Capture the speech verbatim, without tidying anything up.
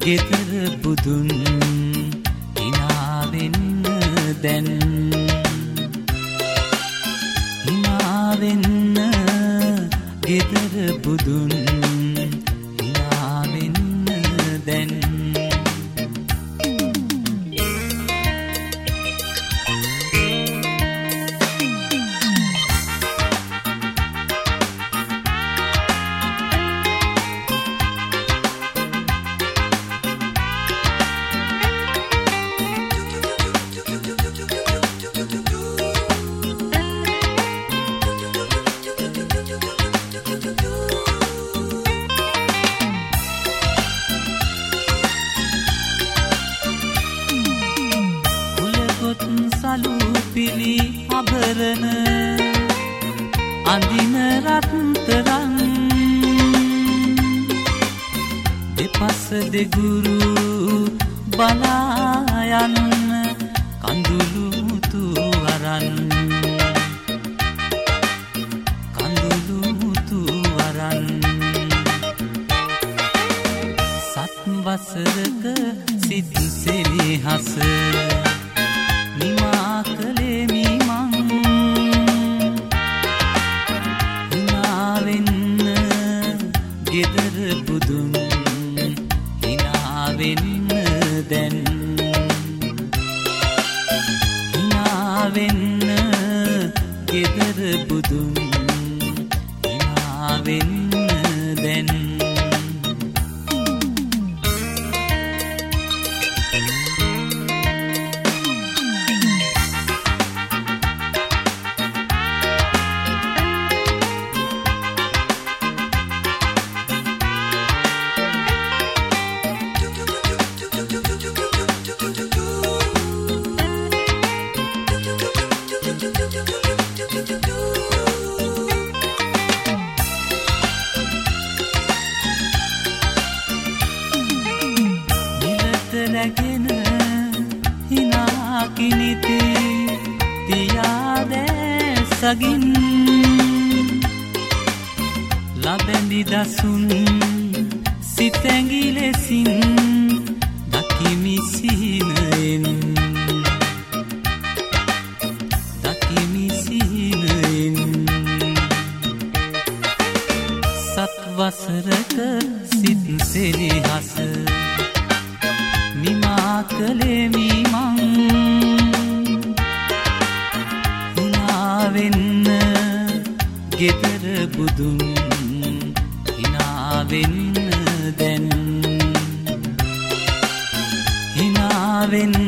ගෙදර බුදුන් හිනාවෙන්න දැන් හිනාවෙන්න ගෙදර බුදුන් හිනාවෙන්න දැන් සලුපිලි අභරණ අඳින රත්තරන් දෙපස දෙගුරු බලා යන්න කඳුළු මුතු අරන් කඳුළු මුතු අරන් සත් වසරක සිත් සෙනෙහස නිමා කළේ මීමන් හිනාවෙන්න ගෙදර බුදුන් හිනාවෙන්න දැන් හිනාවෙන්න ගෙදර බුදුන් හිනාවෙන්න දැන් නැගෙන හිනා කිනිති තියාදෑ සගින් ලබැඳි දසුන් සිතැඟි ලෙසින් දකිමි සිහිනයෙන් දකිමි සිහිනයෙන් සත් වසරක සිත් සෙනෙහස නිමා කළේ මීමන් හිනාවෙන්න ගෙදර බුදුන් හිනාවෙන්න දැන් හිනාවෙන්න